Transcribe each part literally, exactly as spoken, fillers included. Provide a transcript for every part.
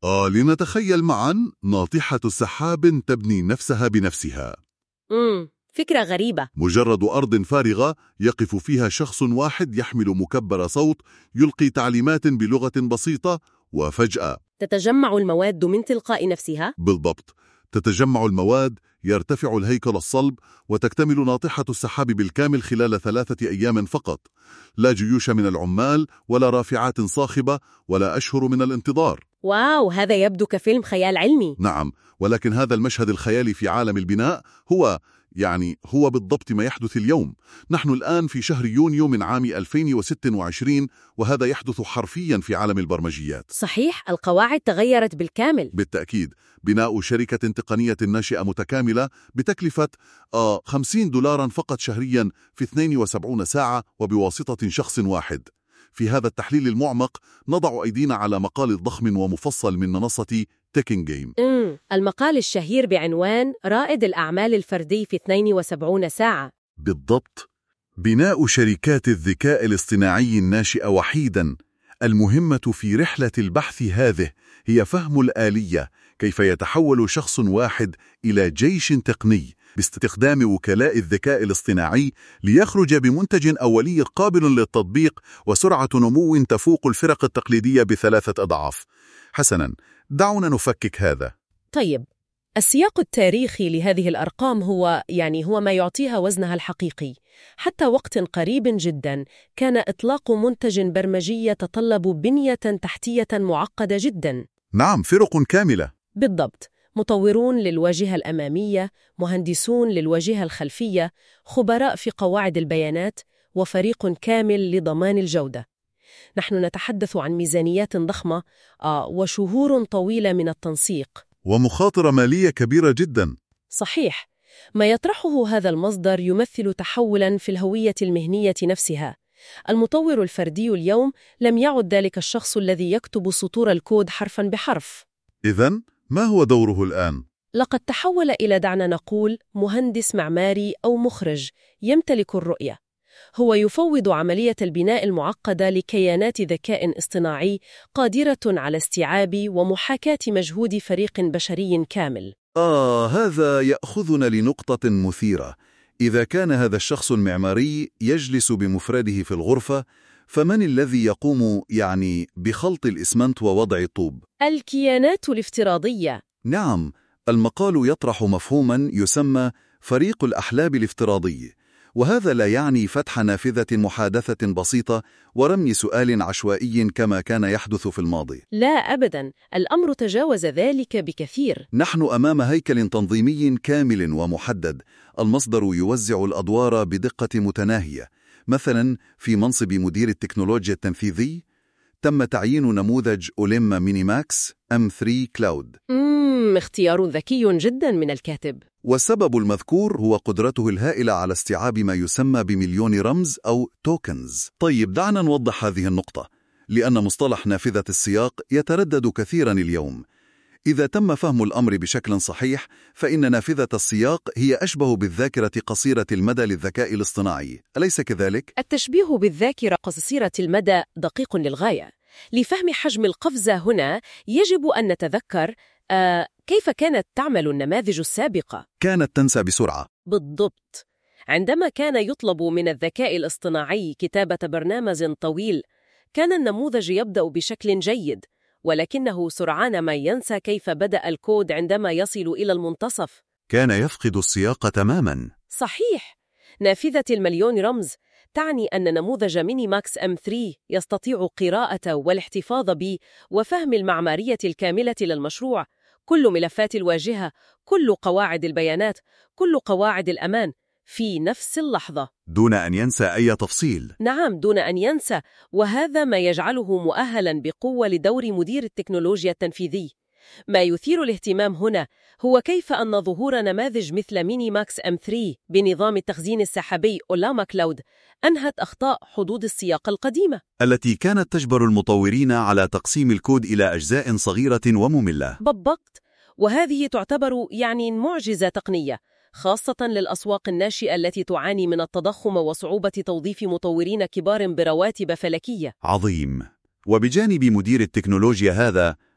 آه لنتخيل معا ناطحة سحاب تبني نفسها بنفسها. امم فكرة غريبة. مجرد أرض فارغة يقف فيها شخص واحد يحمل مكبر صوت يلقي تعليمات بلغة بسيطة، وفجأة تتجمع المواد من تلقاء نفسها؟ بالضبط، تتجمع المواد، يرتفع الهيكل الصلب، وتكتمل ناطحة السحاب بالكامل خلال ثلاثة أيام فقط. لا جيوش من العمال، ولا رافعات صاخبة، ولا أشهر من الانتظار. واو، هذا يبدو كفيلم خيال علمي. نعم، ولكن هذا المشهد الخيالي في عالم البناء هو يعني هو بالضبط ما يحدث اليوم. نحن الآن في شهر يونيو من عام ألفين وستة وعشرين، وهذا يحدث حرفيا في عالم البرمجيات. صحيح، القواعد تغيرت بالكامل. بالتأكيد، بناء شركة تقنية ناشئة متكاملة بتكلفة آه خمسين دولارا فقط شهريا في اثنين وسبعين ساعة وبواسطة شخص واحد. في هذا التحليل المعمق نضع أيدينا على مقال ضخم ومفصل من منصة تيكينج جيم. امم المقال الشهير بعنوان رائد الأعمال الفردي في اثنين وسبعين ساعة. بالضبط، بناء شركات الذكاء الاصطناعي الناشئة وحيدا. المهمة في رحلة البحث هذه هي فهم الآلية، كيف يتحول شخص واحد إلى جيش تقني باستخدام وكلاء الذكاء الاصطناعي ليخرج بمنتج أولي قابل للتطبيق وسرعة نمو تفوق الفرق التقليدية بثلاثة أضعاف. حسناً، دعونا نفكك هذا. طيب، السياق التاريخي لهذه الأرقام هو يعني هو ما يعطيها وزنها الحقيقي. حتى وقت قريب جدا كان إطلاق منتج برمجي يتطلب بنية تحتية معقدة جدا. نعم، فرق كاملة. بالضبط، مطورون للواجهة الأمامية، مهندسون للواجهة الخلفية، خبراء في قواعد البيانات، وفريق كامل لضمان الجودة. نحن نتحدث عن ميزانيات ضخمة آه وشهور طويلة من التنسيق، ومخاطرة مالية كبيرة جدا. صحيح. ما يطرحه هذا المصدر يمثل تحولاً في الهوية المهنية نفسها. المطور الفردي اليوم لم يعد ذلك الشخص الذي يكتب سطور الكود حرفاً بحرف. إذن ما هو دوره الآن؟ لقد تحول إلى، دعنا نقول، مهندس معماري أو مخرج يمتلك الرؤية. هو يفوض عملية البناء المعقدة لكيانات ذكاء اصطناعي قادرة على استيعاب ومحاكاة مجهود فريق بشري كامل. آه هذا يأخذنا لنقطة مثيرة. إذا كان هذا الشخص المعماري يجلس بمفرده في الغرفة، فمن الذي يقوم يعني بخلط الإسمنت ووضع الطوب؟ الكيانات الافتراضية. نعم، المقال يطرح مفهوما يسمى فريق الأحلاب الافتراضي، وهذا لا يعني فتح نافذة محادثة بسيطة ورمي سؤال عشوائي كما كان يحدث في الماضي. لا أبداً، الأمر تجاوز ذلك بكثير. نحن أمام هيكل تنظيمي كامل ومحدد. المصدر يوزع الأدوار بدقة متناهية. مثلا في منصب مدير التكنولوجيا التنفيذي تم تعيين نموذج أوليم مينيماكس إم ثري كلاود. مم، اختيار ذكي جدا من الكاتب. والسبب المذكور هو قدرته الهائلة على استيعاب ما يسمى بمليون رمز أو توكنز. طيب، دعنا نوضح هذه النقطة، لأن مصطلح نافذة السياق يتردد كثيرا اليوم. إذا تم فهم الأمر بشكل صحيح، فإن نافذة السياق هي أشبه بالذاكرة قصيرة المدى للذكاء الاصطناعي، أليس كذلك؟ التشبيه بالذاكرة قصيرة المدى دقيق للغاية. لفهم حجم القفزة هنا يجب أن نتذكر آه كيف كانت تعمل النماذج السابقة. كانت تنسى بسرعة. بالضبط. عندما كان يطلب من الذكاء الاصطناعي كتابة برنامج طويل، كان النموذج يبدأ بشكل جيد، ولكنه سرعان ما ينسى كيف بدأ الكود عندما يصل إلى المنتصف. كان يفقد السياق تماما. صحيح. نافذة المليون رمز تعني أن نموذج مينيماكس إم ثري يستطيع قراءة والاحتفاظ ب وفهم المعمارية الكاملة للمشروع، كل ملفات الواجهة، كل قواعد البيانات، كل قواعد الأمان، في نفس اللحظة، دون أن ينسى أي تفصيل. نعم، دون أن ينسى. وهذا ما يجعله مؤهلاً بقوة لدور مدير التكنولوجيا التنفيذي. ما يثير الاهتمام هنا هو كيف أن ظهور نماذج مثل مينيماكس إم ثري بنظام التخزين السحابي أولاما كلاود أنهت أخطاء حدود السياق القديمة التي كانت تجبر المطورين على تقسيم الكود إلى أجزاء صغيرة ومملة. بالضبط. وهذه تعتبر يعني معجزة تقنية، خاصة للأسواق الناشئة التي تعاني من التضخم وصعوبة توظيف مطورين كبار برواتب فلكية. عظيم. وبجانب مدير التكنولوجيا هذا،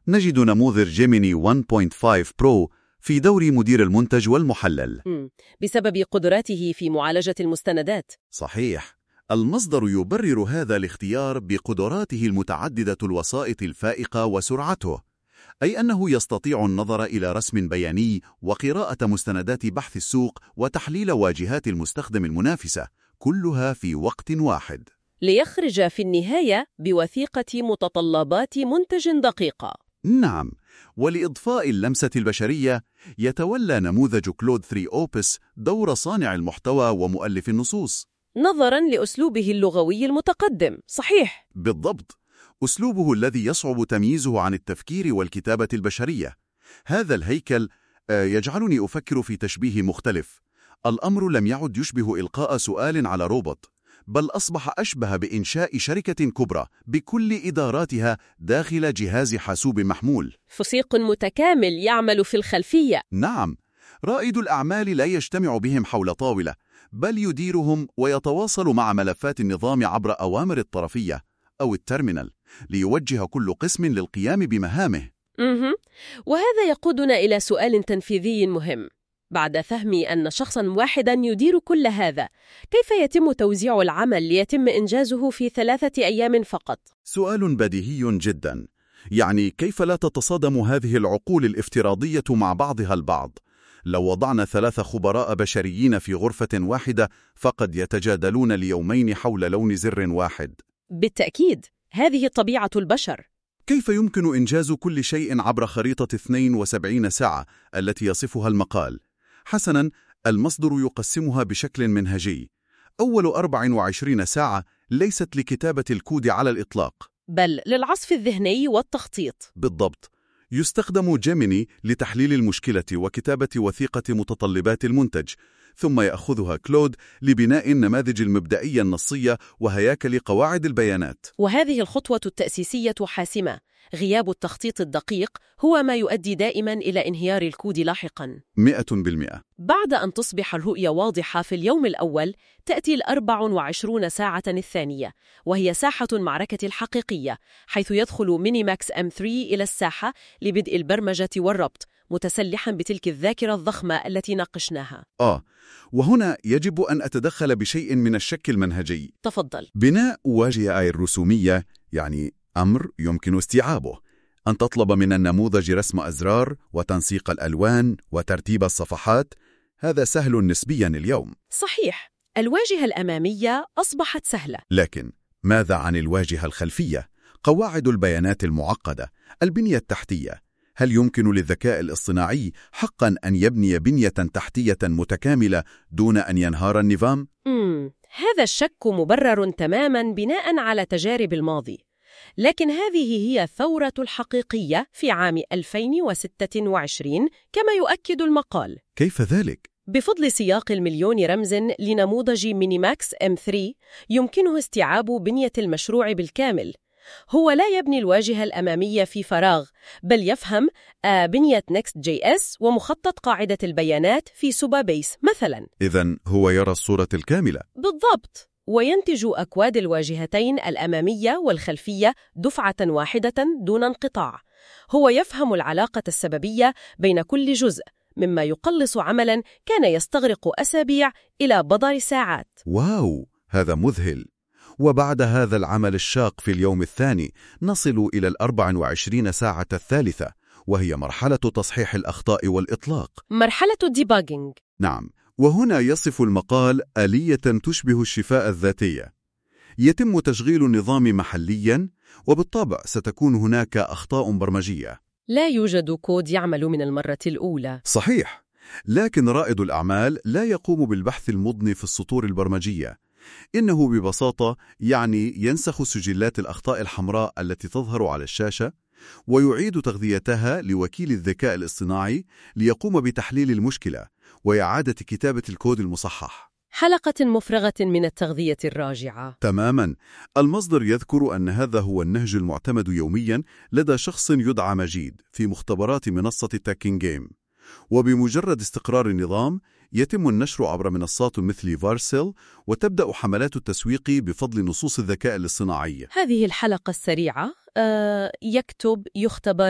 نجد نموذج جيميني واحد نقطة خمسة برو في دور مدير المنتج والمحلل. مم. بسبب قدراته في معالجة المستندات. صحيح. المصدر يبرر هذا الاختيار بقدراته المتعددة الوسائط الفائقة وسرعته، أي أنه يستطيع النظر إلى رسم بياني وقراءة مستندات بحث السوق وتحليل واجهات المستخدم المنافسة، كلها في وقت واحد، ليخرج في النهاية بوثيقة متطلبات منتج دقيقة. نعم، ولإضفاء اللمسة البشرية يتولى نموذج كلود ثري أوبس دور صانع المحتوى ومؤلف النصوص. نظراً لأسلوبه اللغوي المتقدم. صحيح. بالضبط، أسلوبه الذي يصعب تمييزه عن التفكير والكتابة البشرية. هذا الهيكل يجعلني أفكر في تشبيه مختلف. الأمر لم يعد يشبه إلقاء سؤال على روبوت، بل أصبح أشبه بإنشاء شركة كبرى بكل إداراتها داخل جهاز حاسوب محمول. فريق متكامل يعمل في الخلفية. نعم، رائد الأعمال لا يجتمع بهم حول طاولة، بل يديرهم ويتواصل مع ملفات النظام عبر أوامر الطرفية أو الترمينال، ليوجه كل قسم للقيام بمهامه. مه. وهذا يقودنا إلى سؤال تنفيذي مهم. بعد فهمي أن شخصاً واحداً يدير كل هذا، كيف يتم توزيع العمل ليتم إنجازه في ثلاثة أيام فقط؟ سؤال بديهي جداً. يعني كيف لا تتصادم هذه العقول الافتراضية مع بعضها البعض؟ لو وضعنا ثلاث خبراء بشريين في غرفة واحدة فقد يتجادلون ليومين حول لون زر واحد. بالتأكيد، هذه طبيعة البشر. كيف يمكن إنجاز كل شيء عبر خريطة اثنتين وسبعين ساعة التي يصفها المقال؟ حسناً، المصدر يقسمها بشكل منهجي. أول أربع وعشرين ساعة ليست لكتابة الكود على الإطلاق، بل للعصف الذهني والتخطيط. بالضبط. يستخدم جيميني لتحليل المشكلة وكتابة وثيقة متطلبات المنتج، ثم يأخذها كلود لبناء النماذج المبدئية النصية وهياكل قواعد البيانات. وهذه الخطوة التأسيسية حاسمة. غياب التخطيط الدقيق هو ما يؤدي دائماً إلى انهيار الكود لاحقاً. مئة بالمئة. بعد أن تصبح الرؤية واضحة في اليوم الأول، تأتي الأربع وعشرون ساعة الثانية، وهي ساحة المعركة الحقيقية، حيث يدخل مينيماكس إم ثري إلى الساحة لبدء البرمجة والربط، متسلحاً بتلك الذاكرة الضخمة التي ناقشناها. آه، وهنا يجب أن أتدخل بشيء من الشك المنهجي. تفضل. بناء واجهة آي الرسومية يعني أمر يمكن استيعابه. أن تطلب من النموذج رسم أزرار وتنسيق الألوان وترتيب الصفحات، هذا سهل نسبياً اليوم. صحيح، الواجهة الأمامية أصبحت سهلة. لكن ماذا عن الواجهة الخلفية؟ قواعد البيانات المعقدة، البنية التحتية. هل يمكن للذكاء الاصطناعي حقاً أن يبني بنية تحتية متكاملة دون أن ينهار النظام؟ مم. هذا الشك مبرر تماماً بناءً على تجارب الماضي. لكن هذه هي الثورة الحقيقية في عام ألفين وستة وعشرين كما يؤكد المقال. كيف ذلك؟ بفضل سياق المليون رمز لنموذج مينيماكس إم ثري يمكنه استيعاب بنية المشروع بالكامل. هو لا يبني الواجهة الأمامية في فراغ، بل يفهم بنية نيكست جي إس ومخطط قاعدة البيانات في سوبابيس مثلاً. إذن هو يرى الصورة الكاملة. بالضبط، وينتج أكواد الواجهتين الأمامية والخلفية دفعة واحدة دون انقطاع. هو يفهم العلاقة السببية بين كل جزء، مما يقلص عملاً كان يستغرق أسابيع إلى بضع ساعات. واو، هذا مذهل. وبعد هذا العمل الشاق في اليوم الثاني نصل إلى الأربع وعشرين ساعة الثالثة، وهي مرحلة تصحيح الأخطاء والإطلاق، مرحلة الديباجينج. نعم، وهنا يصف المقال آلية تشبه الشفاء الذاتية. يتم تشغيل النظام محلياً، وبالطبع ستكون هناك أخطاء برمجية. لا يوجد كود يعمل من المرة الأولى. صحيح، لكن رائد الأعمال لا يقوم بالبحث المضني في السطور البرمجية. إنه ببساطة يعني ينسخ سجلات الأخطاء الحمراء التي تظهر على الشاشة ويعيد تغذيتها لوكيل الذكاء الاصطناعي ليقوم بتحليل المشكلة وإعادة كتابة الكود المصحح. حلقة مفرغة من التغذية الراجعة. تماماً. المصدر يذكر أن هذا هو النهج المعتمد يومياً لدى شخص يدعى مجيد في مختبرات منصة تاكين جيم. وبمجرد استقرار النظام يتم النشر عبر منصات مثل فارسيل، وتبدأ حملات التسويق بفضل نصوص الذكاء الاصطناعي. هذه الحلقة السريعة، آه، يكتب، يختبر،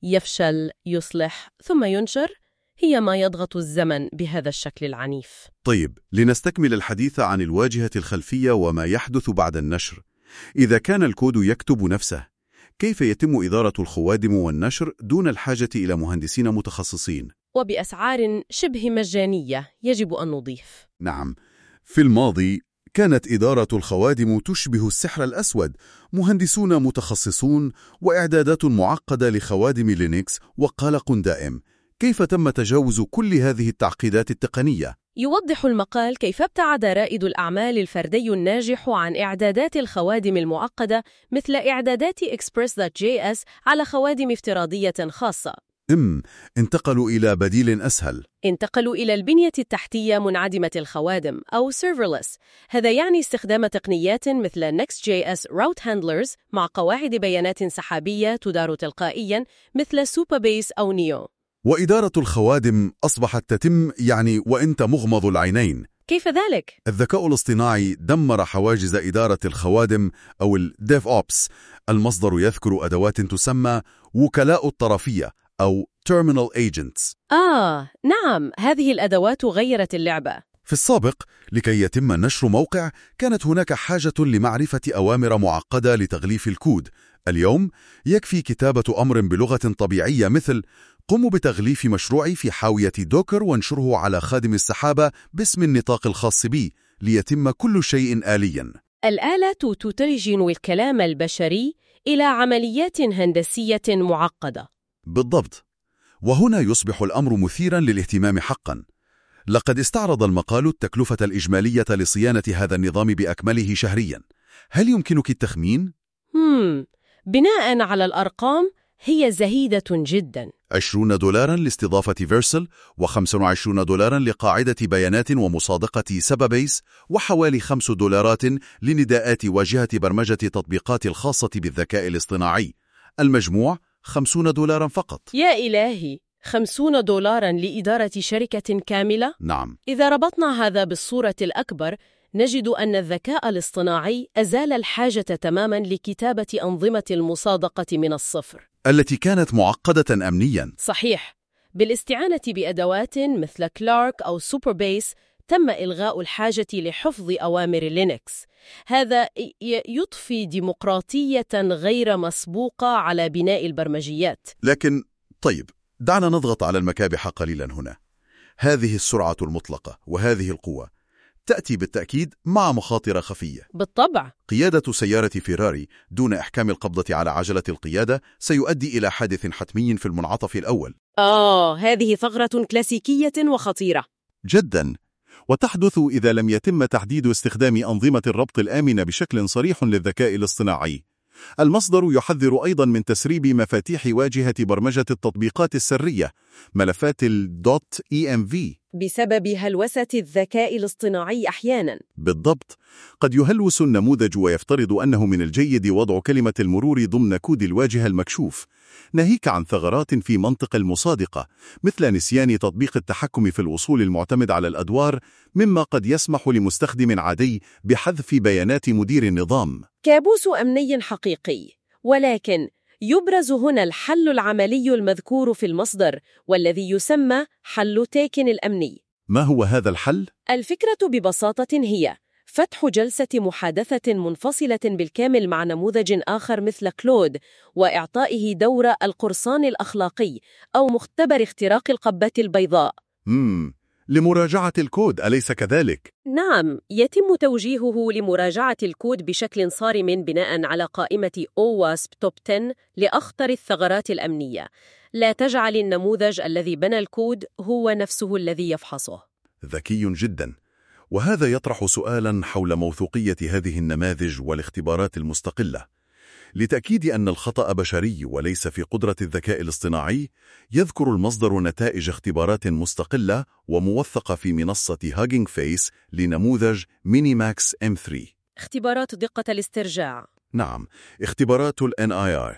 يفشل، يصلح، ثم ينشر، هي ما يضغط الزمن بهذا الشكل العنيف. طيب، لنستكمل الحديث عن الواجهة الخلفية وما يحدث بعد النشر. إذا كان الكود يكتب نفسه، كيف يتم إدارة الخوادم والنشر دون الحاجة إلى مهندسين متخصصين؟ وبأسعار شبه مجانية يجب أن نضيف. نعم، في الماضي كانت إدارة الخوادم تشبه السحر الأسود، مهندسون متخصصون وإعدادات معقدة لخوادم لينكس وقلق دائم. كيف تم تجاوز كل هذه التعقيدات التقنية؟ يوضح المقال كيف ابتعد رائد الأعمال الفردي الناجح عن إعدادات الخوادم المعقدة مثل إعدادات Express.js على خوادم افتراضية خاصة. إم انتقلوا إلى بديل أسهل. انتقلوا إلى البنية التحتية منعدمة الخوادم أو serverless. هذا يعني استخدام تقنيات مثل Next.js Route Handlers مع قواعد بيانات سحابية تدار تلقائياً مثل Supabase أو نيو. وإدارة الخوادم أصبحت تتم يعني وأنت مغمض العينين. كيف ذلك؟ الذكاء الاصطناعي دمر حواجز إدارة الخوادم أو ال DevOps. المصدر يذكر أدوات تسمى وكلاء الطرفية أو Terminal Agents. آه، نعم، هذه الأدوات غيرت اللعبة. في السابق، لكي يتم نشر موقع، كانت هناك حاجة لمعرفة أوامر معقدة لتغليف الكود. اليوم يكفي كتابة أمر بلغة طبيعية مثل قم بتغليف مشروعي في حاوية دوكر وانشره على خادم السحابة باسم النطاق الخاص بي، ليتم كل شيء آلياً. الآلة تترجم الكلام البشري إلى عمليات هندسية معقدة. بالضبط. وهنا يصبح الأمر مثيراً للاهتمام حقاً. لقد استعرض المقال التكلفة الإجمالية لصيانة هذا النظام بأكمله شهرياً. هل يمكنك التخمين؟ هم. بناء على الأرقام هي زهيدة جداً. عشرون دولاراً لاستضافة فيرسل، وخمسة وعشرون دولاراً لقاعدة بيانات ومصادقة سبابيس، وحوالي خمس دولارات لنداءات واجهة برمجة تطبيقات الخاصة بالذكاء الاصطناعي. المجموع خمسون دولاراً فقط. يا إلهي، خمسون دولاراً لإدارة شركة كاملة؟ نعم. إذا ربطنا هذا بالصورة الأكبر، نجد أن الذكاء الاصطناعي أزال الحاجة تماماً لكتابة أنظمة المصادقة من الصفر، التي كانت معقدة أمنياً. صحيح. بالاستعانة بأدوات مثل كلارك أو سوبربيس تم إلغاء الحاجة لحفظ أوامر لينكس. هذا يضفي ديمقراطية غير مسبوقة على بناء البرمجيات. لكن طيب، دعنا نضغط على المكابح قليلاً هنا. هذه السرعة المطلقة وهذه القوة تأتي بالتأكيد مع مخاطر خفية. بالطبع. قيادة سيارة فيراري دون إحكام القبضة على عجلة القيادة سيؤدي إلى حادث حتمي في المنعطف الأول. آه، هذه ثغرة كلاسيكية وخطيرة جداً. وتحدث إذا لم يتم تحديد استخدام أنظمة الربط الآمنة بشكل صريح للذكاء الاصطناعي. المصدر يحذر أيضاً من تسريب مفاتيح واجهة برمجة التطبيقات السرية، ملفات ال .env، بسبب هلوسة الذكاء الاصطناعي أحياناً. بالضبط. قد يهلوس النموذج ويفترض أنه من الجيد وضع كلمة المرور ضمن كود الواجهة المكشوف، ناهيك عن ثغرات في منطق المصادقة مثل نسيان تطبيق التحكم في الوصول المعتمد على الأدوار، مما قد يسمح لمستخدم عادي بحذف بيانات مدير النظام. كابوس أمني حقيقي. ولكن يبرز هنا الحل العملي المذكور في المصدر، والذي يسمى حل تيكن الأمني. ما هو هذا الحل؟ الفكرة ببساطة هي فتح جلسة محادثة منفصلة بالكامل مع نموذج آخر مثل كلود، وإعطائه دور القرصان الأخلاقي أو مختبر اختراق القبة البيضاء. مم. لمراجعة الكود، أليس كذلك؟ نعم، يتم توجيهه لمراجعة الكود بشكل صارم بناء على قائمة أوواسب توب عشرة لأخطر الثغرات الأمنية. لا تجعل النموذج الذي بنى الكود هو نفسه الذي يفحصه. ذكي جدا. وهذا يطرح سؤالا حول موثوقية هذه النماذج والاختبارات المستقلة. لتأكيد أن الخطأ بشري وليس في قدرة الذكاء الاصطناعي، يذكر المصدر نتائج اختبارات مستقلة وموثقة في منصة هاجينج فيس لنموذج مينيماكس إم ثري. اختبارات دقة الاسترجاع. نعم، اختبارات ال إن آي آر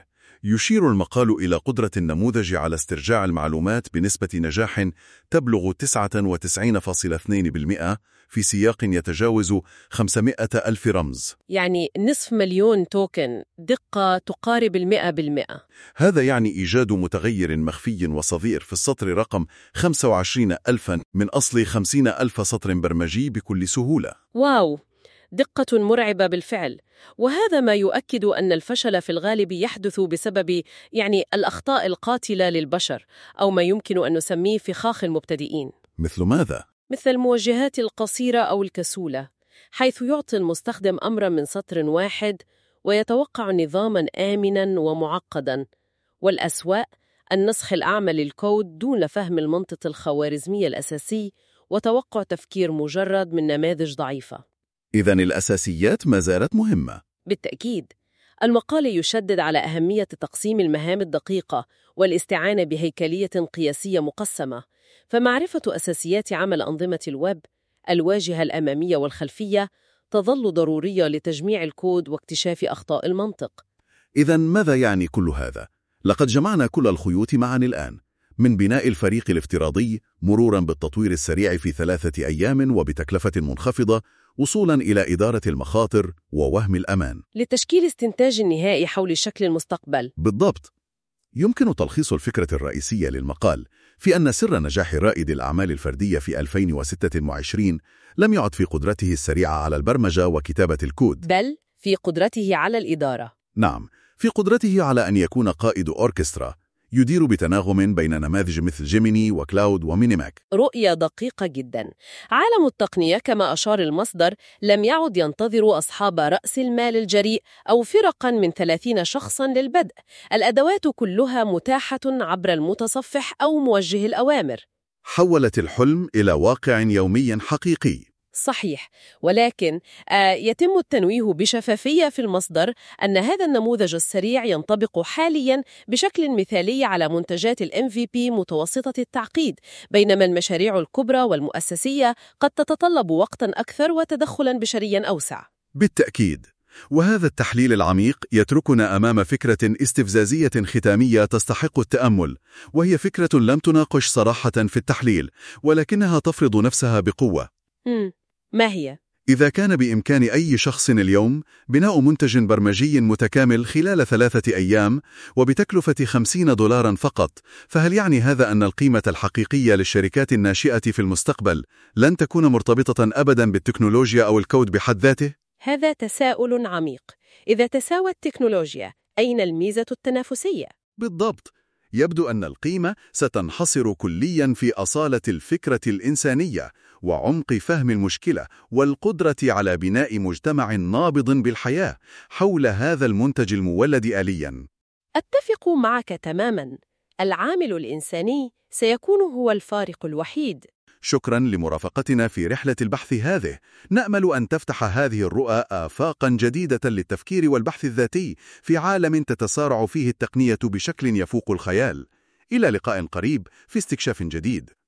يشير المقال إلى قدرة النموذج على استرجاع المعلومات بنسبة نجاح تبلغ تسعة وتسعين فاصلة اثنين بالمئة في سياق يتجاوز خمسمائة ألف رمز. يعني نصف مليون توكن، دقة تقارب المئة بالمئة. هذا يعني إيجاد متغير مخفي وصغير في السطر رقم خمسة وعشرين ألفاً من أصل خمسين ألف سطر برمجي بكل سهولة. واو، دقة مرعبة بالفعل. وهذا ما يؤكد أن الفشل في الغالب يحدث بسبب يعني الأخطاء القاتلة للبشر، أو ما يمكن أن نسميه فخاخ المبتدئين. مثل ماذا؟ مثل الموجهات القصيرة أو الكسولة، حيث يعطي المستخدم أمرا من سطر واحد ويتوقع نظاما آمنا ومعقدا. والأسوأ النسخ الأعمى للكود دون فهم المنطق الخوارزمي الأساسي وتوقع تفكير مجرد من نماذج ضعيفة. إذن الأساسيات ما زالت مهمة. بالتأكيد. المقال يشدد على أهمية تقسيم المهام الدقيقة والاستعانة بهيكلية قياسية مقسمة، فمعرفة أساسيات عمل أنظمة الويب، الواجهة الأمامية والخلفية، تظل ضرورية لتجميع الكود واكتشاف أخطاء المنطق. إذن ماذا يعني كل هذا؟ لقد جمعنا كل الخيوط معا الآن، من بناء الفريق الافتراضي مروراً بالتطوير السريع في ثلاثة أيام وبتكلفة منخفضة، وصولاً إلى إدارة المخاطر ووهم الأمان، لتشكيل استنتاج النهائي حول شكل المستقبل. بالضبط. يمكن تلخيص الفكرة الرئيسية للمقال في أن سر نجاح رائد الأعمال الفردية في ألفين وستة وعشرين لم يعد في قدرته السريعة على البرمجة وكتابة الكود، بل في قدرته على الإدارة. نعم، في قدرته على أن يكون قائد أوركسترا يدير بتناغم بين نماذج مثل جيميني وكلاود ومينيماك. رؤية دقيقة جدا. عالم التقنية كما أشار المصدر لم يعد ينتظر أصحاب رأس المال الجريء أو فرقا من ثلاثين شخصا للبدء. الأدوات كلها متاحة عبر المتصفح أو موجه الأوامر. حولت الحلم إلى واقع يومي حقيقي. صحيح، ولكن آه يتم التنويه بشفافية في المصدر أن هذا النموذج السريع ينطبق حالياً بشكل مثالي على منتجات ال إم في بي متوسطة التعقيد، بينما المشاريع الكبرى والمؤسسية قد تتطلب وقتاً أكثر وتدخلاً بشرياً أوسع. بالتأكيد. وهذا التحليل العميق يتركنا أمام فكرة استفزازية ختامية تستحق التأمل، وهي فكرة لم تناقش صراحة في التحليل، ولكنها تفرض نفسها بقوة. مم. ما هي؟ إذا كان بإمكان أي شخص اليوم بناء منتج برمجي متكامل خلال ثلاثة أيام وبتكلفة خمسين دولاراً فقط، فهل يعني هذا أن القيمة الحقيقية للشركات الناشئة في المستقبل لن تكون مرتبطة أبداً بالتكنولوجيا أو الكود بحد ذاته؟ هذا تساؤل عميق. إذا تساوت التكنولوجيا، أين الميزة التنافسية؟ بالضبط. يبدو أن القيمة ستنحصر كلياً في أصالة الفكرة الإنسانية وعمق فهم المشكلة والقدرة على بناء مجتمع نابض بالحياة حول هذا المنتج المولد آلياً. أتفق معك تماماً. العامل الإنساني سيكون هو الفارق الوحيد. شكراً لمرافقتنا في رحلة البحث هذه. نأمل أن تفتح هذه الرؤى آفاقاً جديدة للتفكير والبحث الذاتي في عالم تتسارع فيه التقنية بشكل يفوق الخيال. إلى لقاء قريب في استكشاف جديد.